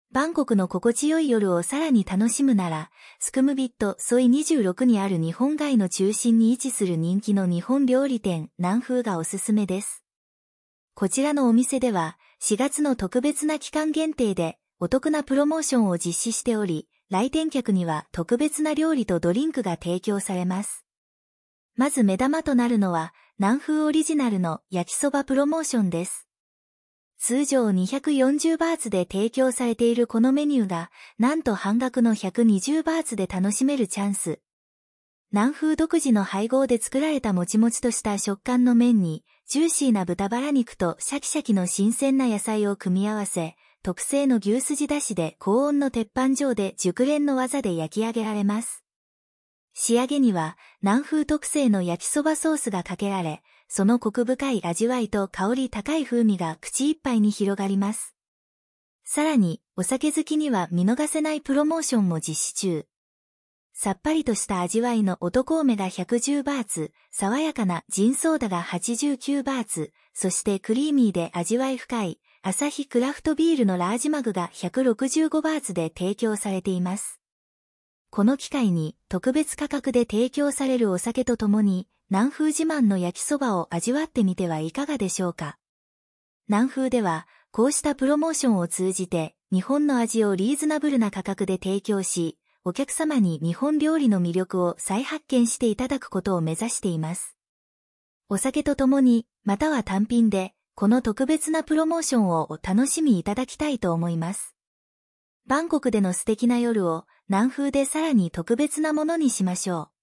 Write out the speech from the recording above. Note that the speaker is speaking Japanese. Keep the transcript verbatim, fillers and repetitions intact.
バンコクの心地よい夜をさらに楽しむなら、スクムビットソイにじゅうろくにある日本街の中心に位置する人気の日本料理店、南風がおすすめです。こちらのお店では、しがつの特別な期間限定で、お得なプロモーションを実施しており、来店客には特別な料理とドリンクが提供されます。まず目玉となるのは、南風オリジナルの焼きそばプロモーションです。通常にひゃくよんじゅうバーツで提供されているこのメニューが、なんと半額のひゃくにじゅうバーツで楽しめるチャンス。南風独自の配合で作られたもちもちとした食感の麺に、ジューシーな豚バラ肉とシャキシャキの新鮮な野菜を組み合わせ、特製の牛すじだしで高温の鉄板上で熟練の技で焼き上げられます。仕上げには、南風特製の焼きそばソースがかけられ、そのコク深い味わいと香り高い風味が口いっぱいに広がります。さらに、お酒好きには見逃せないプロモーションも実施中。さっぱりとした味わいの男梅がひゃくじゅうバーツ、爽やかなジンソーダがはちじゅうきゅうバーツ、そしてクリーミーで味わい深い、アサヒクラフトビールのラージマグがひゃくろくじゅうごバーツで提供されています。この機会に特別価格で提供されるお酒とともに、南風自慢の焼きそばを味わってみてはいかがでしょうか。南風では、こうしたプロモーションを通じて、日本の味をリーズナブルな価格で提供し、お客様に日本料理の魅力を再発見していただくことを目指しています。お酒とともに、または単品で、この特別なプロモーションをお楽しみいただきたいと思います。バンコクでの素敵な夜を南風でさらに特別なものにしましょう。